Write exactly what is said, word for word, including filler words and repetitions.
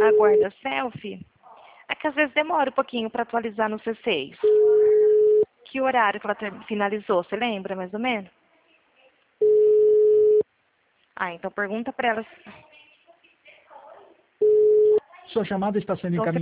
ela guarda selfie, é que às vezes demora um pouquinho para atualizar no C seis. Que horário que ela ter- finalizou, você lembra mais ou menos? Ah, então pergunta para ela. Sua chamada está sendo Então, você encaminhada.